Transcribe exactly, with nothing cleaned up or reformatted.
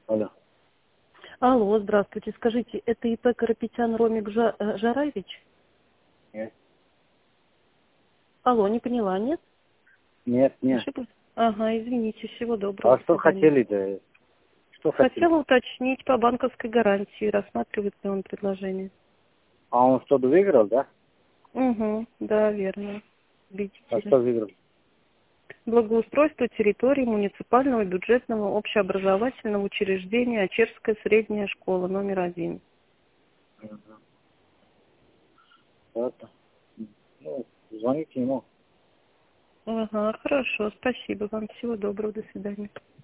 Алло. Алло, здравствуйте. Скажите, это ИП Карапетян Ромик Жа- э, Жаравич? Нет, Алло, не поняла, нет? нет, нет. Ошиблась? Ага, извините, всего доброго, А до что свидания. хотели-то? Что хотели? Хотела уточнить по банковской гарантии, рассматривает ли он предложение. А он что-то выиграл, да? Угу, да, верно. А Видите ли. что выиграл? Благоустройство территории муниципального бюджетного общеобразовательного учреждения Очерская средняя школа номер один. Мгм. Это. Ну, звоните ему. Ага, хорошо, спасибо вам, всего доброго, до свидания.